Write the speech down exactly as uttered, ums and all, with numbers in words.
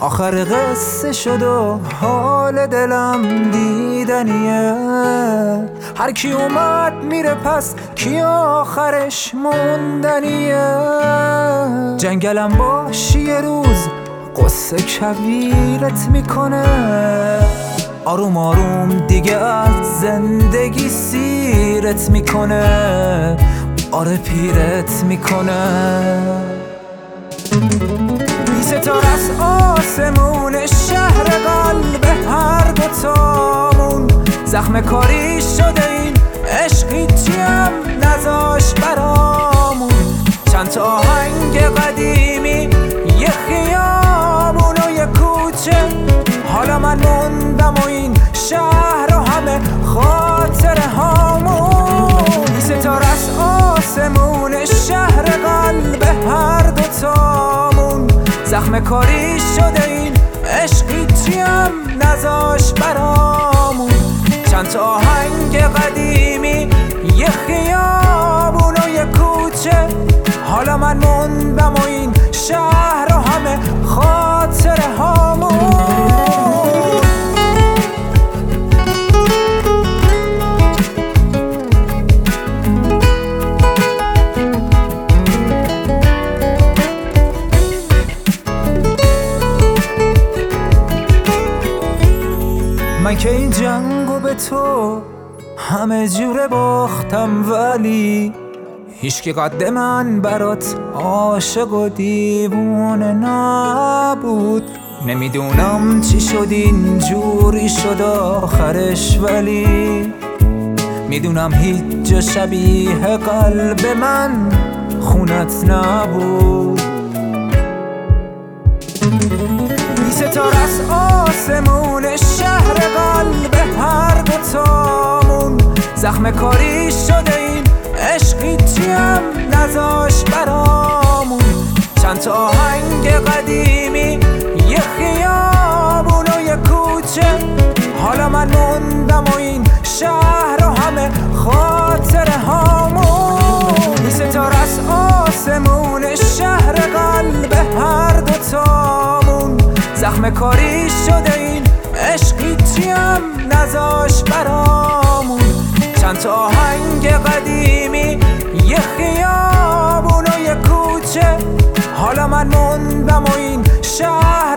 آخر قصه شد و حال دلم دیدنیه. هر کی اومد میره پس کی آخرش موندنیه. جنگلم باشی یه روز قصه کبیرت میکنه. آروم آروم دیگه از زندگی سیرت میکنه. آره پیرت میکنه. بی ستاره از آسمون شهر قلب هر دوتامون. زخم کاری شده این عشقی چیم نذاش برامون. چند تا آهنگ قدیمی یه خیابون و یه کوچه. حالا من موندم و این شهر و همه خاطر هامون. بی ستاره از آسمون شهر قلب هر دوتامون. زخم کاری شده این عشقی چیم نذاش برامون. چند تا آهنگ قدیمی یه خیابون و یه کوچه. حالا من موندم و این شهر و همه خاطر هامون. من که این جنگو به تو همه جوره باختم، ولی هیچکی قد من برات عاشق و دیوونه نبود. نمیدونم چی شد اینجوری شد آخرش، ولی میدونم هیچ جا شبیه قلب من خونت نبود. بی ستاره از آسمون شهر قلب هر دوتامون. زخم کاری شده این عشقی چیم نذاش برامون. چند تا آهنگ قدیمی یه خیابون و یه کوچه. حالا من موندم و این شهر و همه خاطر هامون. بی ستاره از آسمون شهر قلب هر دوتامون. زخم کاری شده این عشقی چیم نذاش برامون. چند تا آهنگ قدیمی یه خیابون و یه کوچه. حالا من موندم و این شهر